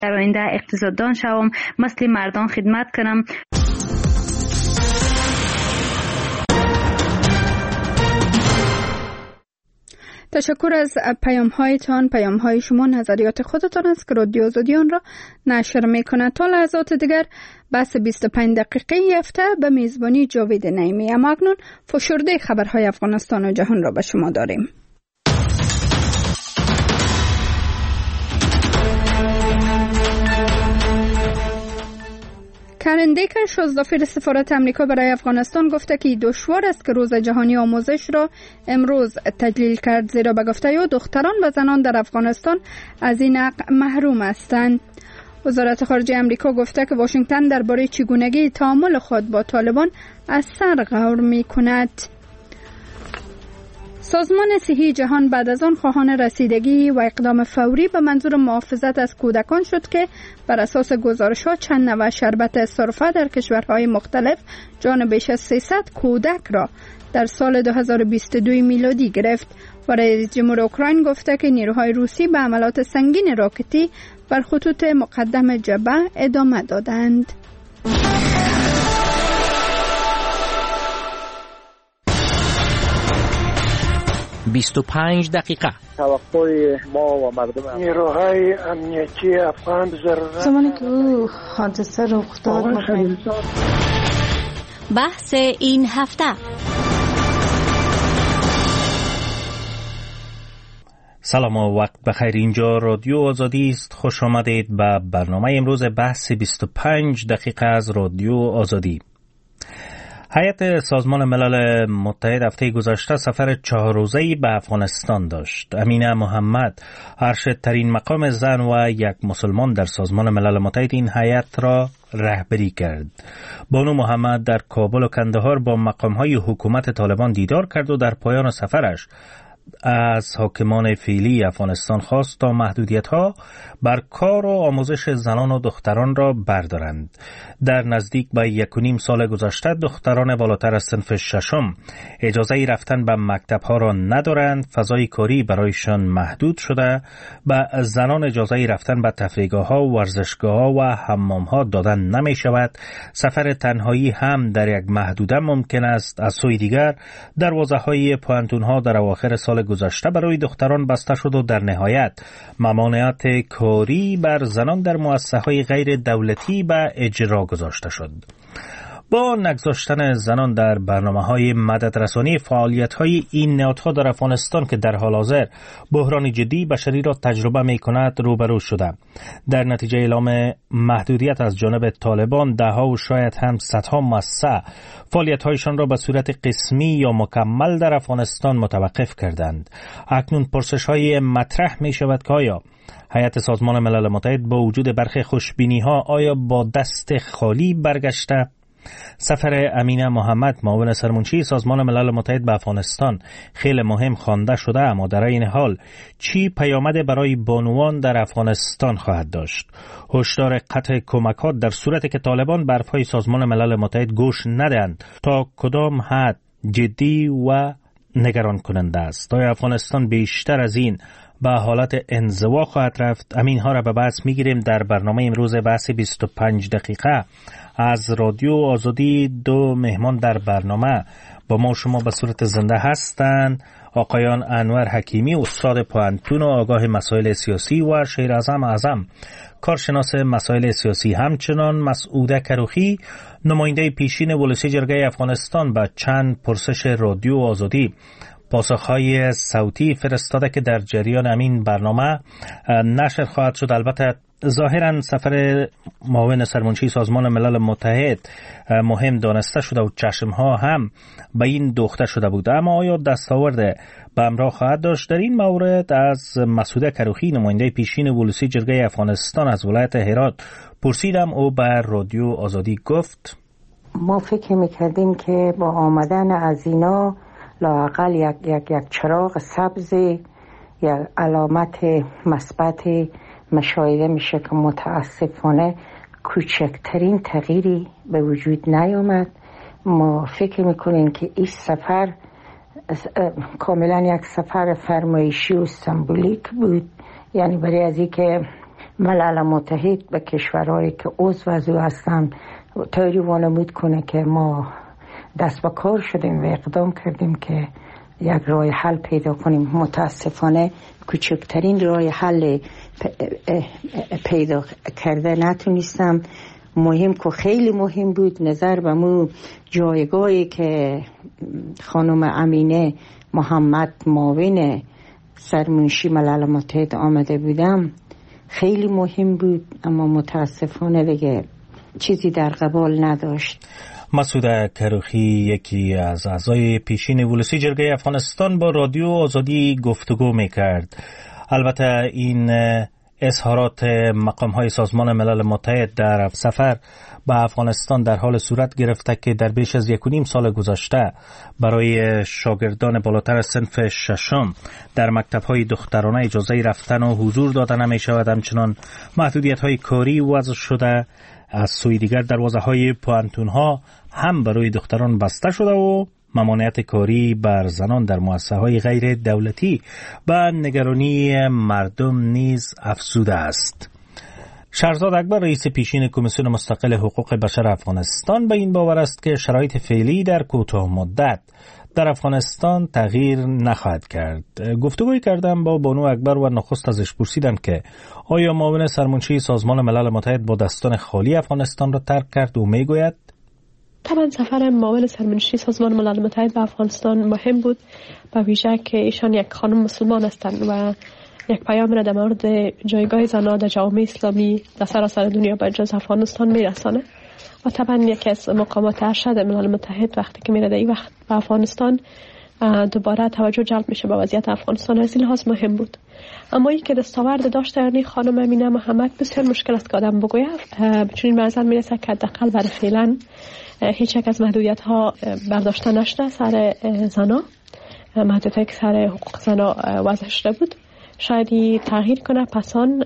در آینده اقتصاددان شوم، مثل مردان خدمت کنم. تشکر از پیام‌هایتان. پیام‌های شما نظریات خودتان است که رادیو آزادی آن را نشر می‌کند. تا لحظات دیگر بحث 25 دقیقه هفته به میزبانی جاوید نعیمی. اما اکنون فشرده خبرهای افغانستان و جهان را به شما داریم. کرن دیکر، شازدافیر سفارت امریکا برای افغانستان، گفته که دشوار است که روز جهانی آموزش را امروز تجلیل کرد، زیرا به گفته او دختران و زنان در افغانستان از این حق محروم هستند. وزارت خارجه امریکا گفته که واشنگتن درباره چگونگی تعامل خود با طالبان از سر غور می‌کند. سازمان صحی جهان بعد از آن خواهان رسیدگی و اقدام فوری به منظور محافظت از کودکان شد که بر اساس گزارش‌ها چند نوع شربت سرفه در کشورهای مختلف جان بیش از 300 کودک را در سال 2022 میلادی گرفت. و رئیس جمهور اوکراین گفته که نیروهای روسی به عملیات سنگین راکتی بر خطوط مقدم جبهه ادامه دادند. 25 دقیقه. توقع ما و مردم نیروهای امنیتی افغان ضرورت زمانی که او حادثه رخ داد. بحث این هفته. سلام و وقت بخیر. اینجا رادیو آزادی است. خوش آمدید به برنامه امروز بحث 25 دقیقه از رادیو آزادی. هیئت سازمان ملل متحد هفته گذشته سفر 4 روزه‌ای به افغانستان داشت. امینه محمد، ارشدترین مقام زن و یک مسلمان در سازمان ملل متحد، این هیئت را رهبری کرد. بانو محمد در کابل و کندهار با مقام‌های حکومت طالبان دیدار کرد و در پایان سفرش از حاکمان فعلی افغانستان خواست تا محدودیت‌ها بر کار و آموزش زنان و دختران را بردارند. در نزدیک به 1.5 سال گذشته دختران بالاتر از صنف 6 اجازه رفتن به مکتب‌ها را ندارند، فضای کاری برایشان محدود شده، به زنان اجازه رفتن به تفریحگاه‌ها، ورزشگاه‌ها و حمام‌ها دادن نمی‌شود. سفر تنهایی هم در یک محدوده ممکن است. از سوی دیگر دروازه‌های پوهنتون‌ها در اواخر سال گذشته برای دختران بسته شد و در نهایت ممانعت کاری بر زنان در مؤسسه‌های غیر دولتی به اجرا گذاشته شد. با نگذاشتن زنان در برنامه‌های مددرسانی، فعالیت‌های این نهادها در افغانستان که در حال حاضر بحران جدی بشری را تجربه می‌کند روبرو شده. در نتیجه اعلام محدودیت از جانب طالبان، ده‌ها و شاید هم صدها مؤسسه فعالیت‌هایشان را به صورت قسمی یا مکمل در افغانستان متوقف کردند. اکنون پرسش‌های مطرح می‌شود که آیا هیئت سازمان ملل متحد با وجود برخی خوشبینی‌ها آیا با دست خالی برگشته؟ سفر امینه محمد، معاون سرمنشی سازمان ملل متحد به افغانستان، خیلی مهم خوانده شده، اما در این حال چی پیامد برای بانوان در افغانستان خواهد داشت؟ هشدار قطع کمکات در صورتی که طالبان به حرفهای سازمان ملل متحد گوش ندهند تا کدام حد جدی و نگران کننده است؟ آیا افغانستان بیشتر از این به حالت انزوا خواهد رفت؟ همینها را به بحث میگیریم در برنامه امروز بحث 25 دقیقه از رادیو آزادی. 2 مهمان در برنامه با ما شما به صورت زنده هستند. آقایان انور حکیمی، استاد پوهنتون و آگاه مسائل سیاسی، و شیراعظم اعظم، کارشناس مسائل سیاسی. همچنان مسعوده کروخی، نماینده پیشین ولسی جرگه افغانستان، به چند پرسش رادیو آزادی پاسخهای صوتی فرستاده که در جریان همین برنامه نشر خواهد شد. البته ظاهرا سفر معاون سرمنشی سازمان ملل متحد مهم دانسته شده و چشمها هم به این دوخته شده بود، اما آیا دستاورد به همراه خواهد داشت؟ در این مورد از مسعوده کروخی، نماینده پیشین ولسی جرگه افغانستان از ولایت هرات پرسیدم. او به رادیو آزادی گفت: ما فکر میکردیم که با آمدن از اینا لااقل یک چراغ سبز یا علامت مثبت مشاهده میشه که متاسفانه کوچکترین تغییری به وجود نیامد. ما فکر میکنیم که این سفر کاملا یک سفر فرمایشی و سمبولیک بود، یعنی برای از این که ملل متحد به کشورهایی که عضو از او هستن طوری وانمود کنه که ما دست به کار شدیم و اقدام کردیم که یک راه حل پیدا کنیم. متاسفانه کوچکترین راه حل پیدا کرده نتونستم. مهم که خیلی مهم بود نظر به مو جایگاهی که خانم امینه محمد معاون سرمنشی ملل متحد آمده بودم خیلی مهم بود، اما متاسفانه دیگه چیزی در قبال نداشت. مسعود کروخی یکی از اعضای پیشین ولسی جرگه افغانستان با رادیو آزادی گفتگو میکرد. البته این اظهارات مقام‌های سازمان ملل متحد در سفر به افغانستان در حال صورت گرفته که در بیش از 1.5 سال گذشته برای شاگردان بالاتر صنف ششم در مکتب‌های دخترانه اجازه رفتن و حضور داده نمی‌شود. همچنان محدودیت‌های کاری وضع شده. از سوی دیگر دروازه‌های پوانتون‌ها هم برای دختران بسته شده و ممانعت کاری بر زنان در مؤسسه‌های غیر دولتی و نگرانی مردم نیز افزوده است. شهرزاد اکبر رئیس پیشین کمیسیون مستقل حقوق بشر افغانستان به این باور است که شرایط فعلی در کوتاه مدت در افغانستان تغییر نخواهد کرد. گفتگوی کردم با بانو اکبر و نخست ازش پرسیدم که آیا معاون سرمنشی سازمان ملل متحد با دستان خالی افغانستان را ترک کرد و میگوید طبعا سفر معاون سرمنشی سازمان ملل متحد به افغانستان مهم بود، به ویژه که ایشان یک خانم مسلمان هستند و یک پیام را در مورد جایگاه زنان در جامعه اسلامی در سراسر دنیا به جز افغانستان میرسانه و طبعا یکی از مقامات ارشد ملل متحد وقتی که میره در این وقت به افغانستان دوباره توجه جلب میشه به وضعیت افغانستان، از این لحاظ مهم بود. اما این که دستاورد داشته یعنی خانم امینه محمد بسیار مشکل است که آدم بگوید، چون به نظر میرسه که حداقل برای فعلا هیچ یک از محدودیت ها برداشته نشده سر زنا، محدودیت که سر حقوق زنا وضع شده بود شاید تغییر کنه پسان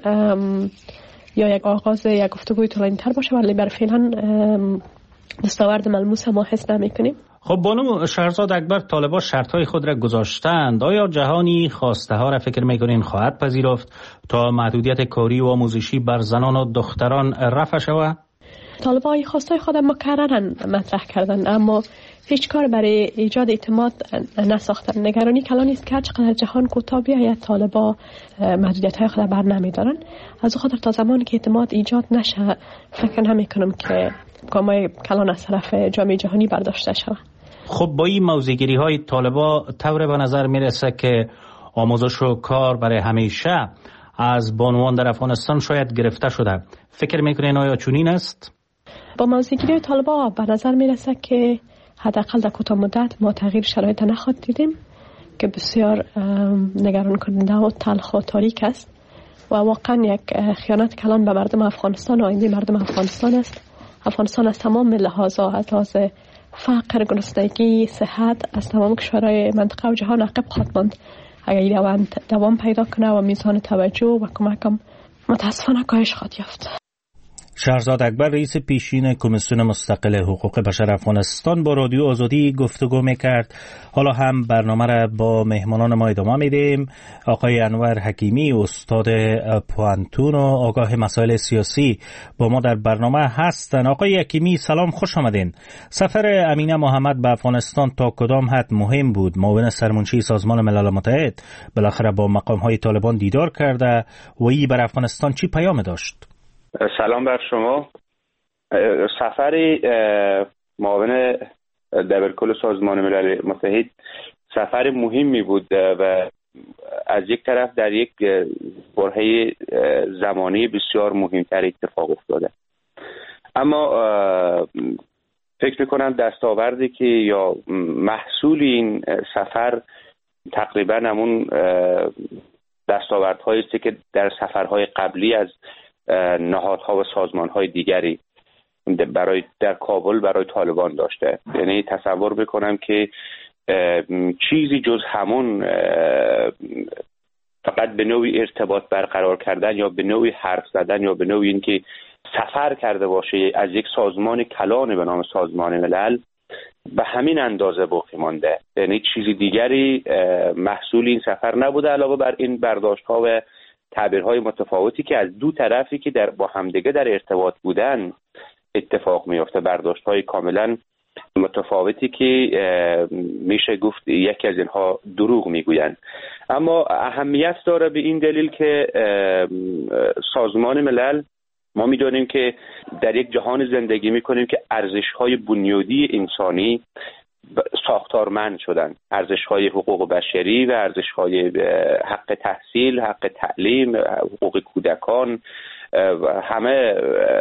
یا یک آغاز یک گفتگوی طولانی تر باشه، ولی برای فعلا دستاورد ملموس ما حس نمی کنیم. خب بانو شهرزاد اکبر، طالبان شرطهای خود را گذاشتند. آیا جهانی خواسته ها را فکر میکنین خواهد پذیرفت تا محدودیت کاری و آموزشی بر زنان و دختران رفع شود؟ طالبان خواسته خود مکررا مطرح کردند اما هیچ کار برای ایجاد اعتماد نساختند. نگرانی کلان است که چقدر جهان کوتاه بیاید طالبان محدودیت های خود بر نمیدارن. از خاطر تا زمانی که اعتماد ایجاد نشه فکر نمیکنم که گامای کلان از طرف جامعه جهانی برداشته شود. خب با این موضع‌گیری های طالبان طور به نظر میرسه که آموزش و کار برای همیشه از بانوان در افغانستان شاید گرفته شده. فکر میکنین آیا چنین است؟ با موضع‌گیری طالبان به نظر میرسه که حداقل در کوتاه مدت ما تغییر شرایط نخواهد دیدیم که بسیار نگران کننده و تلخ و تاریک است و واقعا یک خیانت کلان به مردم افغانستان و آینده مردم افغانستان است. افغانستان از تمام لحاظا، از لحاظ فقر، گرسنگی، صحت، از تمام کشورهای منطقه و جهان عقب خواهد ماند اگر دوام پیدا کنه و میزان توجه و کمکم متاسفانه کاهش خواهد یافت. شهرزاد اکبر رئیس پیشین کمیسیون مستقل حقوق بشر افغانستان با رادیو آزادی گفتگو میکرد. حالا هم برنامه را با مهمانان ما ادامه میدیم. آقای انور حکیمی استاد پوانتون و آگاه مسائل سیاسی با ما در برنامه هستند. آقای حکیمی سلام، خوش آمدین. سفر امینه محمد به افغانستان تا کدام حد مهم بود؟ معاون سرمنشی سازمان ملل متحد بالاخره با مقام‌های طالبان دیدار کرده و این بر افغانستان چی پیام داشت؟ سلام بر شما. سفر معاون دبیرکل سازمان ملل متحد سفر مهمی بود و از یک طرف در یک برهه زمانی بسیار مهمتر اتفاق افتاده، اما فکر میکنم دستاوردی که یا محصول این سفر تقریبا همون دستاوردهایی است که در سفرهای قبلی از نهادها و سازمانهای دیگری در کابل برای طالبان داشته. یعنی تصور بکنم که چیزی جز همون فقط به نوعی ارتباط برقرار کردن یا به نوعی حرف زدن یا به نوعی اینکه سفر کرده باشه از یک سازمان کلان به نام سازمان ملل به همین اندازه باقی مانده. یعنی چیزی دیگری محصول این سفر نبوده علاوه بر این برداشت‌ها و تعبیرهای متفاوتی که از دو طرفی که با همدیگه در ارتباط بودن اتفاق میفته، برداشت‌های کاملا متفاوتی که میشه گفت یکی از اینها دروغ میگویند. اما اهمیت داره به این دلیل که سازمان ملل، ما میدونیم که در یک جهان زندگی میکنیم که ارزش‌های بنیادی انسانی ساختارمند شدن، ارزش‌های حقوق بشری و ارزش‌های حق تحصیل، حق تعلیم، حقوق کودکان و همه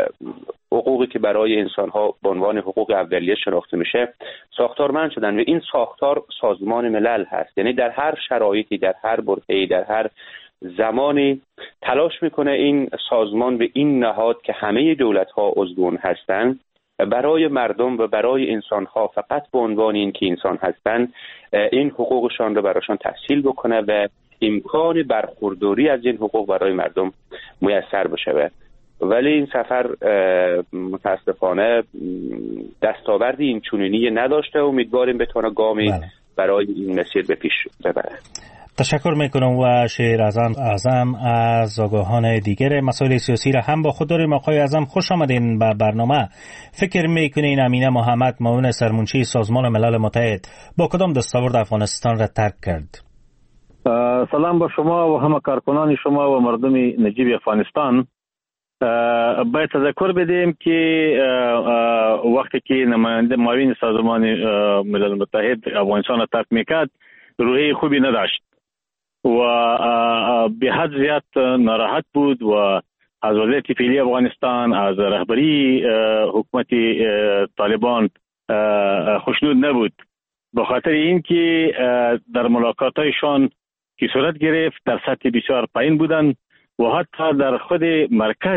حقوقی که برای انسان‌ها به عنوان حقوق اولیه شناخته میشه ساختارمند شدن و این ساختار سازمان ملل هست. یعنی در هر شرایطی، در هر برهه‌ای، در هر زمانی تلاش میکنه این سازمان به این نهاد که همه دولت‌ها عضو هستند برای مردم و برای انسان‌ها فقط به عنوان این که انسان هستند این حقوقشان رو براشان تحصیل بکنه و امکان برخورداری از این حقوق برای مردم میسر بشه. ولی این سفر متاسفانه دستاوردی این چنینی نداشته و امیدواریم بتونه گامی برای این مسیر به پیش ببره. تشکر میکنم و شیر اعظم از آگاهان دیگر مسائل سیاسی را هم با خود داریم. آقای اعظم خوش آمدین به برنامه. فکر میکنین امینه محمد معاون سرمنشی سازمان ملل متحد با کدام دستاورد افغانستان را ترک کرد؟ سلام به شما و همه کارکنان شما و مردم نجیب افغانستان. باید تذکر بدیم که وقتی که نماینده معاون سازمان ملل متحد افغانستان را ترک میکرد روحیه خوبی نداشت و به حد زیاد ناراحت بود و از وضعیت فعلی افغانستان، از رهبری حکومت طالبان خوشنود نبود. به خاطر اینکه در ملاقات‌هایشان که صورت گرفت در سطح بسیار پایین بودند و حتی در خود مرکز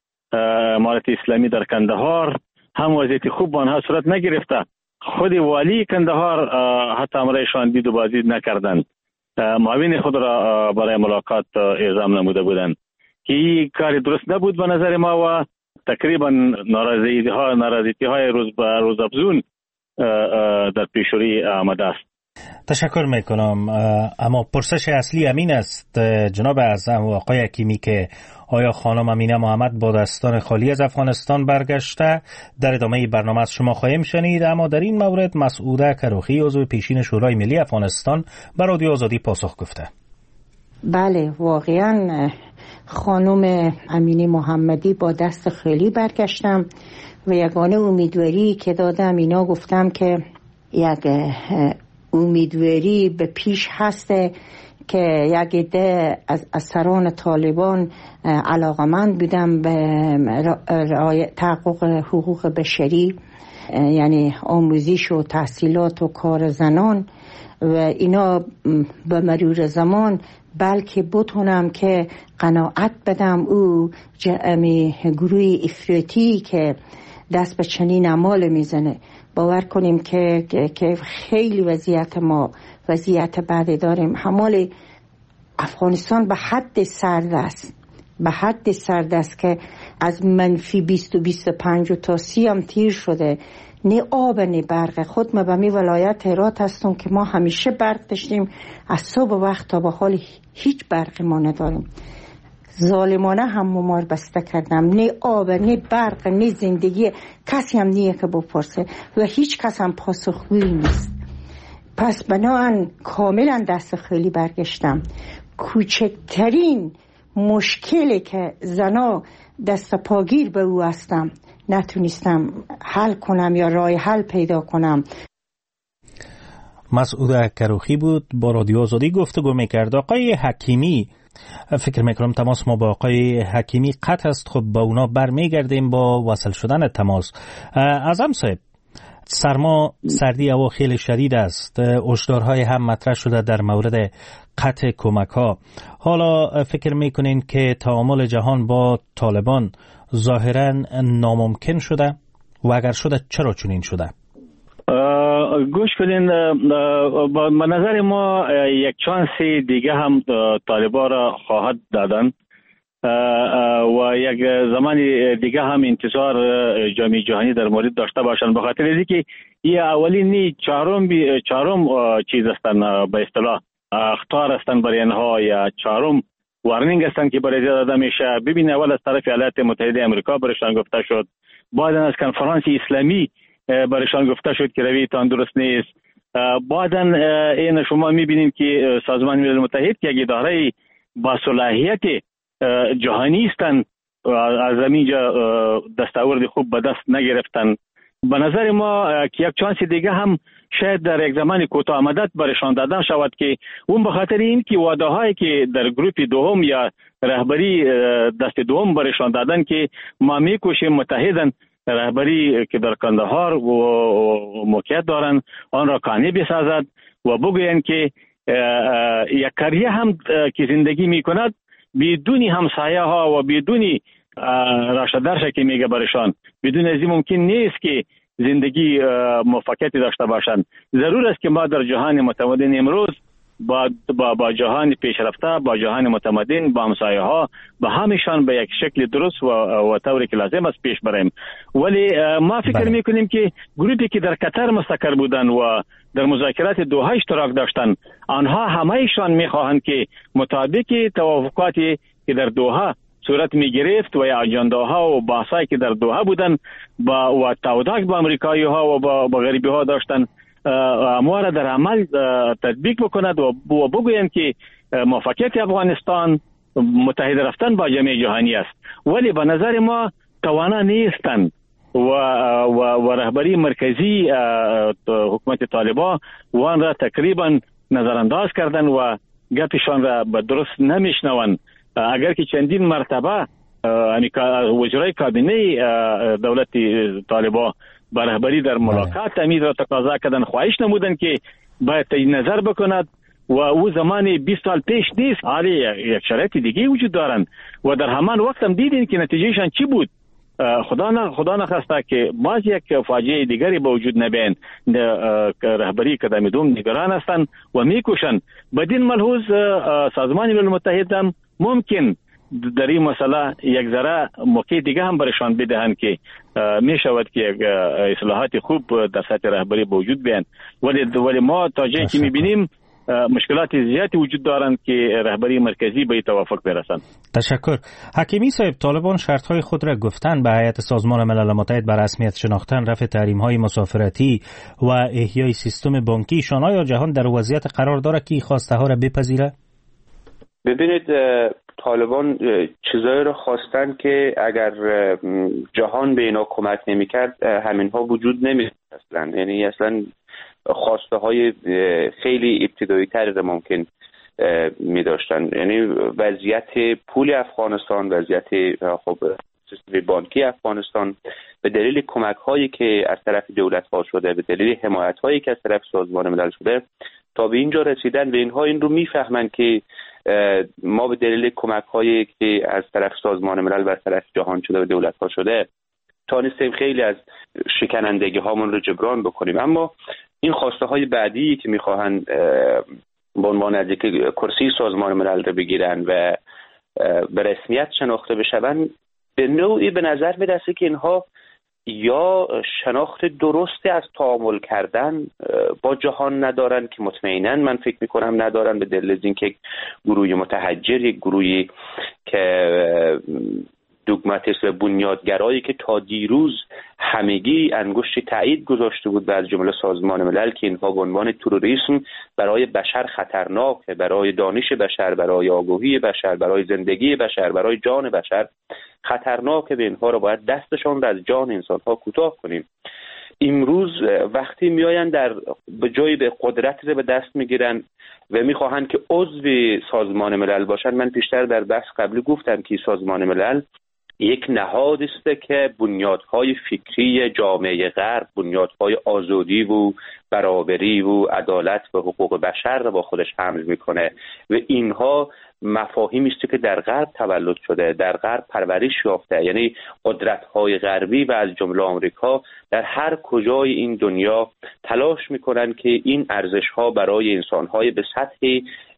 امارت اسلامی در کندهار هم وضعیت خوب با آنها صورت نگرفته. خود والی کندهار حتی امرایشان دید و بازدید نکردند. معاون خود را برای ملاقات اعزام نموده بودند که این کار درست نبود به نظر ما و تقریبا ناراضیتی های روز به روز افزون در پیشروی آمده است. تشکر میکنم. اما پرسش اصلی امین است جناب اعظم و آقای حکیمی که آیا خانم امینه محمد با دستان خالی از افغانستان برگشته؟ در ادامه برنامه از شما خواهیم شنید. اما در این مورد مسعوده کروخی عضو پیشین شورای ملی افغانستان به رادیو آزادی پاسخ گفته. بله، واقعا خانم امینه محمدی با دست خالی برگشتم و یگانه امیدواری که دادم اینا گفتم که یک امیدواری به پیش هسته که یک عده از اسران طالبان علاقمند بودن به تحقق حقوق بشری، یعنی آموزش و تحصیلات و کار زنان و اینا به مرور زمان بلکه بتونم که قناعت بدم او گروه افراطی که دست به چنین اعمال میزنه. باور کنیم که خیلی وضعیت ما وضعیت بعدی داریم. حمال افغانستان به حد سرد است که از منفی 20 و 25 تا 30 هم تیر شده. نه آب نه برق. خود ما به می ولایت هرات هستم که ما همیشه برق داشتیم، از صبح وقت تا به حال هیچ برق ما نداریم. ظالمانه هم ممار بسته کردم، نه آب نه برق نه زندگی، کسی هم نیه که بپرسه و هیچ کس هم پاسخگویی نیست. پس بنابراین کاملا دست خالی برگشتم. کوچکترین مشکلی که زنا دست پاگیر به او هستم نتونستم حل کنم یا راه حل پیدا کنم. مسعوده کروخی بود با رادیو آزادی گفتگو میکرد. آقای حکیمی، فکر میکنم تماس ما با آقای حکیمی قطع است. خب با اونا برمیگردیم با وصل شدن تماس. اعظم صاحب، سردی هوا خیلی شدید است. هشدارهای هم مطرح شده در مورد قطع کمک ها. حالا فکر میکنین که تعامل جهان با طالبان ظاهرا ناممکن شده و اگر شده چرا چنین شده؟ گوش کنین، به نظر ما یک چانس دیگه هم طالبان را خواهد دادن و یک زمان دیگه هم انتظار جامعه جهانی در مورد داشته باشند، به خاطر اینکه این اولین چهارم چیز هستن، به اصطلاح اخطار هستن برای اینها یا چهارم وارنینگ هستند که برای داده میشه. ببین اول از طرف ایالات متحده آمریکا برایشان گفته شد، بعد از کنفرانس اسلامی برایشان گفته شد که رویتان درست نیست. بعدا این شما میبینیم که سازمان ملل متحد که یک اداره با صلاحیت جهانی هستند از همینجا دستاورد خوب به دست نگرفتن. به نظر ما که یک چانس دیگه هم شاید در یک زمان کوتاه مدت برایشان دادن شود که اون به خاطر این که وعده هایی که در گروپ دوم یا رهبری دست دوم برایشان دادن که ما میکوشیم متحدن رهبری که در کندهار و موقعیت دارن آن را قانع بسازد و بگویند که یک قریه هم که زندگی میکند بدون همسایه ها و بدون راشدرش که میگه برشان بدون از این ممکن نیست که زندگی موفقیتی داشته باشند. ضرور است که ما در جهان متمدن امروز با جهان پیشرفته، با جهان متمدن، با همسایه ها، با همیشان به یک شکل درست و طوری که لازم است پیش بریم. ولی ما فکر میکنیم که گروهی که در قطر مستقر بودن و در مذاکرات دوحه اشتراک داشتن، آنها همهشان میخواهند که مطابق توافقاتی که در دوحه صورت میگرفت و یا اجنداها و بحثایی که در دوحه بودن و تعهدات با امریکایی ها و با غربی ها داشتن اموار در عمل تطبیق بکند و بگویند که موفقیت افغانستان متحد رفتن با جامعه جهانی است. ولی به نظر ما توانا نیستند و رهبری مرکزی حکومت طالبان وان را تقریبا نظرانداز کردن و گپشان را به درست نمیشنوند. اگر که چندین مرتبه وزرای کابینه دولت طالبان با رهبری در ملاقات امید را تقاضا کردن، خواهش نمودن که باید تجدید نظر بکند و او زمان 20 سال پیش نیست، حالی یک شرایط دیگه وجود دارند و در همان وقت هم دیدین که نتیجهشان چی بود. خدا نخواسته که باز یک فاجعه دیگری به وجود نبین. رهبری کدام دوم نگران هستند و میکوشند. بدین ملحوظ سازمان ملل متحد هم ممکن در این مسئله یک ذره موقع دیگه هم برشان بدهند که می شود که یک اصلاحات خوب در سطح رهبری به وجود بیان. ولی ما تا جایی که می بینیم مشکلات زیادی وجود دارند که رهبری مرکزی به توافق برسند. تشکر. حکیمی صاحب، طالبان شرطهای خود را گفتن به هیئت سازمان ملل متحد بر رسمیت شناختن، رفع تحریم‌های مسافرتی و احیای سیستم بانکی. آیا جهان در وضعیت قرار دارد که خواسته ها را بپذیره؟ ببینید، طالبان چیزایی رو خواستن که اگر جهان به اینا کمک نمی‌کرد همینها وجود نمی‌داشت اصلا. یعنی اصلا خواسته های خیلی ابتدایی تری رو ممکن می‌داشتن. یعنی وضعیت پول افغانستان، وضعیت سیستم بانکی افغانستان به دلیل کمک‌هایی که از طرف دولت‌ها شده، به دلیل حمایت‌هایی که از طرف سازمان ملل شده، تا به اینجا رسیدن و اینها این رو میفهمن که ما به دلیل کمک‌هایی که از طرف سازمان ملل و از طرف جهان شده و دولت‌ها شده تانستیم خیلی از شکنندگی هامون رو جبران بکنیم. اما این خواسته های بعدی که میخواهن به عنوان از یک کرسی سازمان ملل رو بگیرن و به رسمیت شناخته بشون، به نوعی به نظر میرسه که اینها یا شناخت درستی از تعامل کردن با جهان ندارن که مطمئناً من فکر میکنم ندارن، به دلیل اینکه گروه متحجر، یک گروهی که دوگماتیسم و بنیادگرایی که تا دیروز همگی انگشت تایید گذاشته بود و از جمله سازمان ملل که اینها به عنوان تروریسم برای بشر خطرناکه، برای دانش بشر، برای آگاهی بشر، برای زندگی بشر، برای جان بشر خطرناکه، به اینها رو باید دستشان رو از جان انسان‌ها کوتاه کنیم. امروز وقتی میآیند در به جای به قدرت رو به دست میگیرن و میخواهند که عضو سازمان ملل باشن، من پیشتر در بحث قبلی گفتم که سازمان ملل یک نهاد است که بنیادهای فکری جامعه غرب، بنیادهای آزادی و برابری و عدالت و حقوق بشر را با خودش حمل میکنه و اینها مفاهیمی است که در غرب تولد شده، در غرب پرورش یافته. یعنی قدرت‌های غربی و از جمله آمریکا در هر کجای این دنیا تلاش میکنن که این ارزش‌ها برای انسان‌های به سطح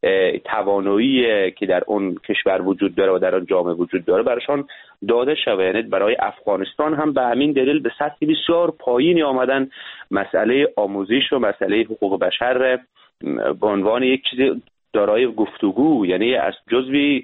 توانایی که در اون کشور وجود داره و در اون جامعه وجود داره براشان داده شده. یعنی برای افغانستان هم به همین دلیل به سطح بسیار پایینی آمدن مسئله آموزش و مسئله حقوق بشر به عنوان یک چیز دارای گفتگو، یعنی از جزوی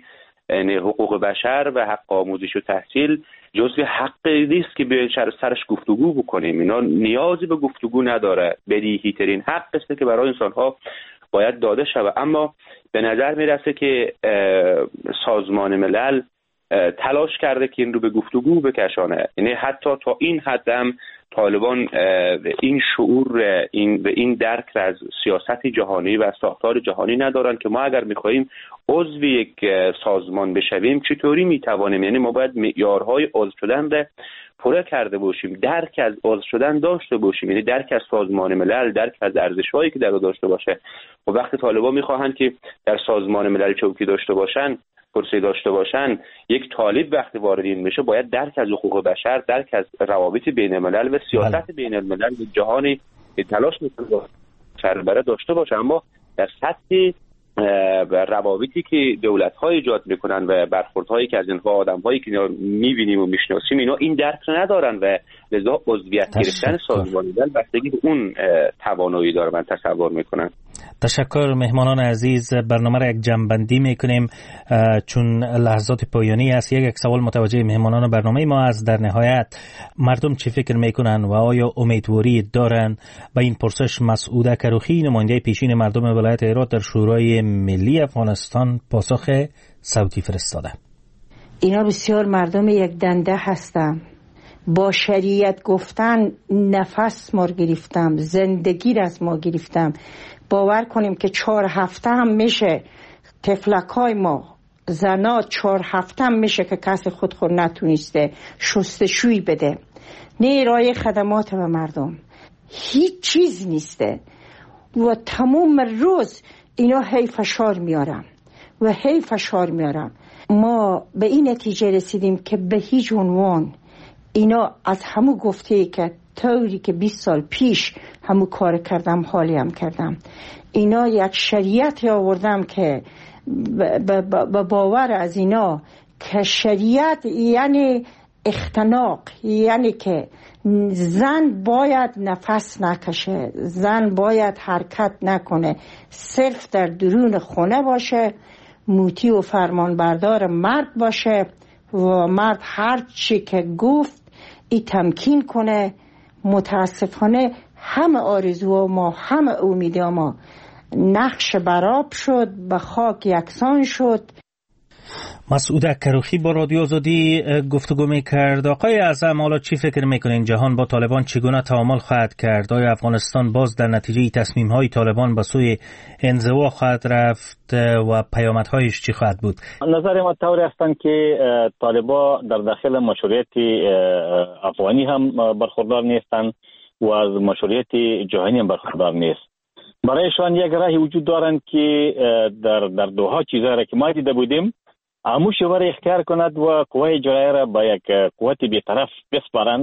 یعنی حقوق بشر و حق آموزش و تحصیل جزء حقی نیست که به سرش گفتگو بکنیم. اینا نیازی به گفتگو نداره، بدیهی ترین حق است که برای انسان‌ها باید داده شود. اما به نظر میرسه که سازمان ملل تلاش کرده که این رو به گفتگو بکشانه. یعنی حتی تا این حد هم طالبان این شعور به این درک از سیاست جهانی و ساختار جهانی ندارن که ما اگر می‌خواهیم عضو یک سازمان بشویم چطوری میتوانیم، یعنی ما باید معیارهای عضو شدن رو پوره کرده باشیم، درک از عضو شدن داشته باشیم، یعنی درک از سازمان ملل، درک از ارزش‌هایی که در اون داشته باشه. و وقتی طالبان می‌خواهند که در سازمان ملل چوکی داشته باشن، کرسی داشته باشن، یک طالب وقتی وارد این میشه باید درک از حقوق بشر، درک از روابط بین الملل و سیاست بین الملل و جهانی تلاش میکنه سربره داشته باشه. اما در سطح روابطی که دولت‌ها ایجاد میکنن و برخوردهایی که از اینها آدم‌هایی که میبینیم و میشناسیم اینا این درک ندارن و لذا عضویت گرفتن سازمان ملل بستگی به اون توانایی داره من تصور میکنم. تشکر مهمانان عزیز. برنامه را یک جمع‌بندی میکنیم چون لحظات پایانی است. یک سوال متوجه مهمانان برنامه ما است. در نهایت مردم چه فکر میکنن و آیا امیدواری دارن؟ به این پرسش مسعود کروخی نماینده پیشین مردم ولایت هرات در شورای ملی افغانستان پاسخ صوتی فرستاده. اینا بسیار مردم یک دنده هستم. با شریعت گفتن نفس ما گرفتم، زندگی را از ما گرفتم. باور کنیم که 4 هفته هم میشه تفلکای ما زنا 4 هفته هم میشه که کسی خود نتونسته شستشویی بده. نه ارائه خدمات به مردم، هیچ چیز نیسته و تمام روز اینا هی فشار میارم. ما به این نتیجه رسیدیم که به هیچ عنوان اینا از همو گفته که طوری که 20 سال پیش همو کار کردم حالی هم کردم. اینا یک شریعت آوردم که به باور از اینا که شریعت یعنی اختناق، یعنی که زن باید نفس نکشه، زن باید حرکت نکنه، صرف در درون خونه باشه، موتی و فرمانبردار مرد باشه و مرد هر چی که گفت ای تمکین کنه. متاسفانه همه آرزو ما، همه امید ما نقش براب شد، به خاک یکسان شد. مسعود کروخی با رادیو آزادی گفتگو میکرد. آقای اعظم، حالا چی فکر میکنین جهان با طالبان چگونه تعامل خواهد کرد؟ آیا افغانستان باز در نتیجه تصمیم‌های طالبان به سوی انزوا خواهد رفت و پیامدهایش چی خواهد بود؟ نظر ما طوری هستند که طالبان در داخل مشروعیت افغانی هم برخوردار نیستند و از مشروعیت جهانی هم برخوردار نیست. برایشان یک راهی وجود دارند که در دوها چیزا را که ما دیده بودیم اموش ور اختیار کند و قوه اجرایه را با یک قوت بی‌طرف بسپارند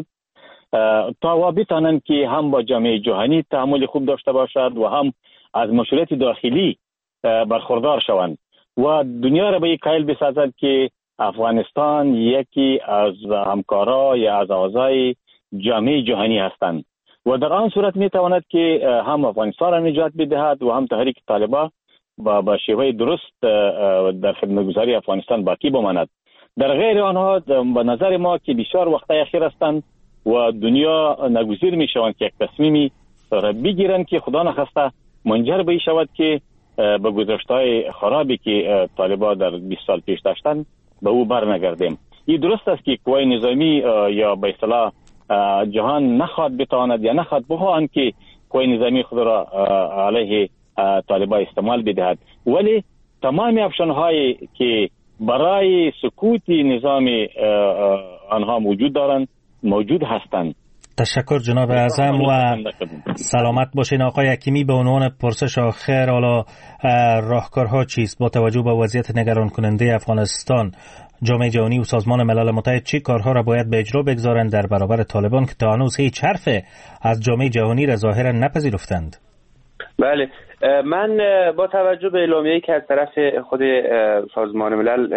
تا بتانند که هم با جامعه جهانی تعامل خوب داشته باشد و هم از مشروعیت داخلی برخوردار شوند و دنیا را به یک قائل بسازد که افغانستان یکی از همکارا یا از اعضای جامعه جهانی هستند و در آن صورت می تواند که هم افغانستان را نجات بدهد و هم تحریک طالبان با شیوه درست در خدمتگزاری افغانستان باقی بماند. در غیر آنها به نظر ما که بسیار وقتای اخیر هستند و دنیا ناگزیر می شوند که یک تصمیمی را بگیرند که خدا نخواسته منجر به این شود که به گذشته‌های خرابی که طالبان در 20 سال پیش داشتند به او برنگردیم. این درست است که قوای نظامی یا به اصطلاح جهان نخواد بتواند یا نخواد بخواهند که قوای نظامی خود را علیه طالبان استعمال بدهد، ولی تمام افشان‌هایی که برای سکوت نظام آنها موجود دارند موجود هستند. تشکر جناب اعظم و سلامت باشین. آقای حکیمی، به عنوان پرسش آخر، حالا راهکارها چیست با توجه به وضعیت نگران کننده افغانستان؟ جامعه جهانی و سازمان ملل متحد چه کارها را باید به اجرا بگذارند در برابر طالبان که تا هنوز هیچ حرف از جامعه جهانی را ظاهرا نپذیرفتند؟ بله، من با توجه به اعلامیه‌ای که از طرف خود سازمان ملل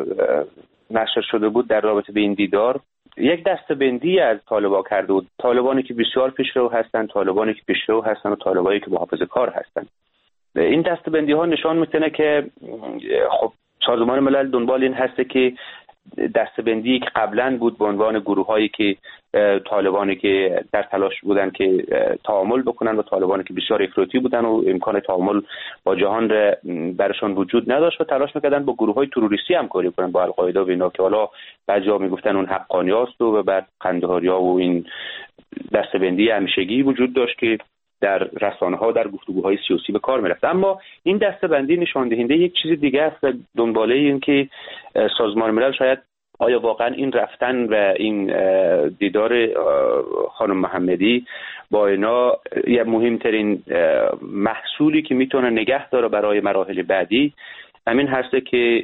نشر شده بود در رابطه به این دیدار، یک دسته‌بندی از طالبان کرده بود. طالبانی که بسیار پیشرو هستند، طالبانی که پیشرو هستند و طالبانی که محافظه‌کار هستند. این دسته‌بندی ها نشان می‌کنه که خب سازمان ملل دنبال این هسته که دسته‌بندی که قبلا بود به عنوان گروه‌هایی که طالبانی که در تلاش بودن که تعامل بکنن و طالبانی که بسیار افراطی بودن و امکان تعامل با جهان را برشان وجود نداشت و تلاش می‌کردن با گروه‌های تروریستی همکاری کنن با القاعده و اینا که حالا بعضی‌ها میگفتن اون حقانیاست و بعد قندهاری‌ها و این دسته‌بندی همیشگی وجود داشت که در رسانه‌ها در گفتگوهای سیاسی به کار می‌رفت. اما این دسته‌بندی نشان دهنده یک چیز دیگه است و دنباله این که سازمان ملل شاید آیا واقعا این رفتن و این دیدار خانم محمدی با اینا یه مهمترین محصولی که میتونه نگه داره برای مراحل بعدی همین هسته که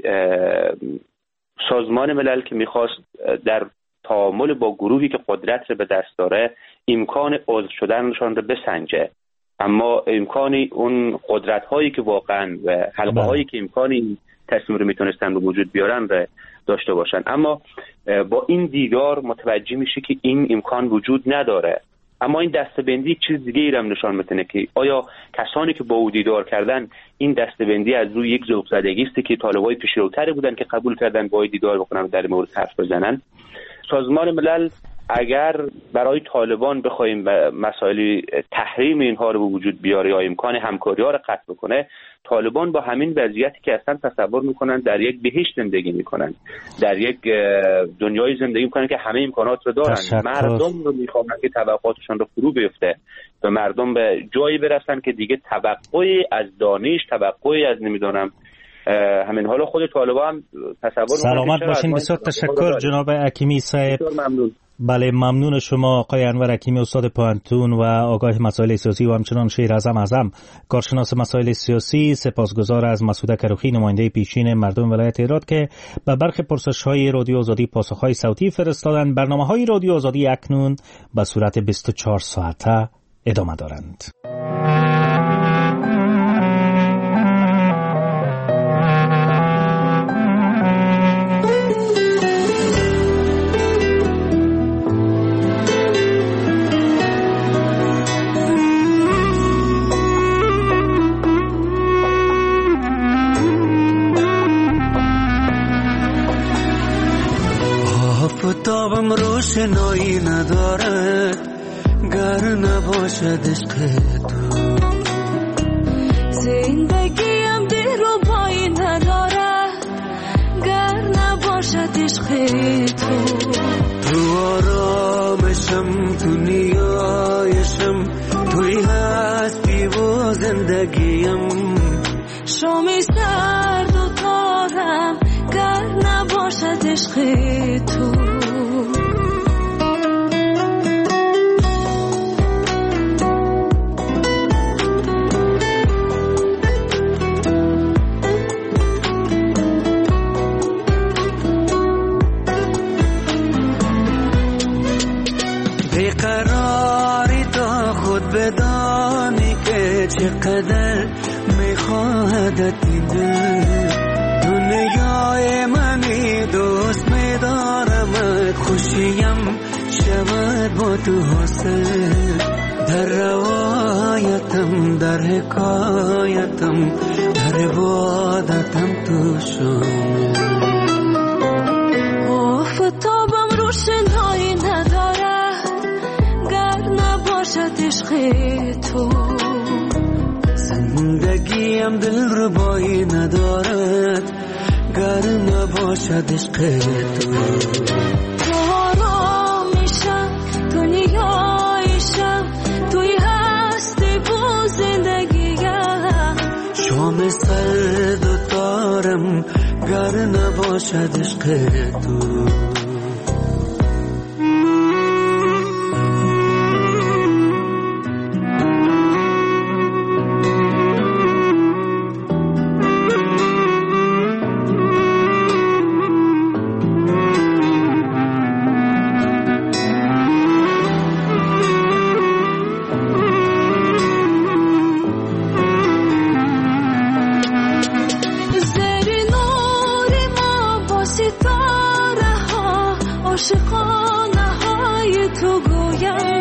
سازمان ملل که میخواست در تعامل با گروهی که قدرت رو به دست داره امکان عضو شدنشان رو بسنجه، اما امکانی اون قدرت هایی که واقعا و حلقه هایی که امکانی تصمیم رو میتونستن به وجود بیارن رو داشته باشن. اما با این دیدار متوجه میشه که این امکان وجود نداره. اما این دسته‌بندی یک چیز دیگه ای رو نشان میده که آیا کسانی که با او دیدار کردن این دسته‌بندی از روی یک ذوق زدگی است که طالبای پیشروتری بودن که قبول کردن با دیدار بکنن و در مورد حرف بزنن. سازمان ملل اگر برای طالبان بخوایم مسائل تحریم اینها رو به وجود بیاره یا امکان همکاری ها رو قطع بکنه، طالبان با همین وضعیتی که اصلا تصور میکنن در یک بهشت زندگی میکنن، در یک دنیای زندگی میکنن که همه امکانات رو دارن. مردم رو میخوان که توقعاتشون رو فرو بیفته و مردم به جایی برسن که دیگه توقعی از دانش، توقعی از نمیدونم همین حالا خود طالبان هم تصور سلامت باشین. بسیار تشکر جناب حکیمی صاحب. بله ممنون شما آقای انور حکیمی، استاد پوهنتون و آگاه مسائل سیاسی و همچنان شیر اعظم کارشناس مسائل سیاسی. سپاسگزار از مسعود کروخی نماینده پیشین مردم ولایت هرات که به برخی پرسش‌های رادیو آزادی پاسخ‌های صوتی فرستادند. برنامه‌های رادیو آزادی اکنون به صورت 24 ساعته ادامه دارند. آفتابم روشنایی ندارد گر نباشد عشق تو، زندگیم دیر و پایی ندارد گر نباشد عشق تو. تو آرامشم، تو نیایشم، توی هستی و زندگیم، شامی سرد و تارم گر نباشد عشق تو. بیقراری تا خود بدانی که چقدر میخواهدت این دل، دنیای منی دوست میدارمت، خوشیم شود با تو حاصل، در روایتم، در حکایتم، در عبادتم تو شامل. آفتابم روشنایی نداره گر نباشد عشق تو، زندگیم دلربایی ندارد گر نباشد عشق تو. تو آرامیشم، تو نیایشم، توی هستی با زندگیم، شام سرد و تارم گر نباشد عشق تو. عاشقانه های تو گویم